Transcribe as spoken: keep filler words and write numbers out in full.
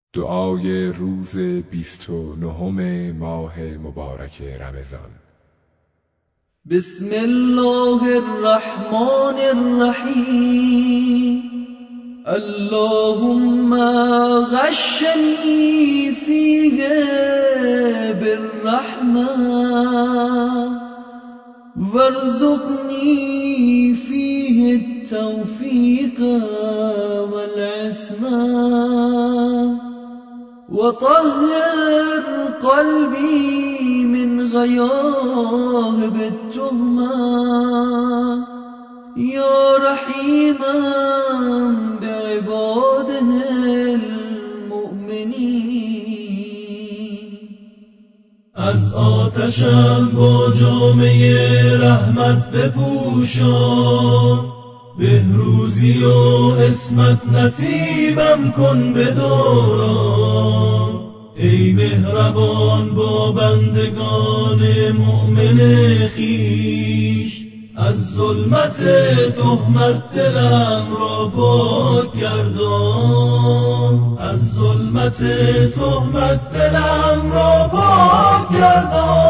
دعای روز بیست و نهم ماه مبارک رمضان. بسم الله الرحمن الرحیم. اللهم غشنی فیه بالرحمة وارزقنی فیه التوفیق والعصمة وطهر قلبي من غياهب التهمة يا رحيما بعباده المؤمنين. از آتشم با جامعه رحمت بپوشان، بهروزی و عصمت نصیبم کن به دوران. ای مهربان با بندگان مؤمن خویش، از ظلمت تهمت دلم را پاک گردان. از ظلمت تهمت دلم را پاک گردان.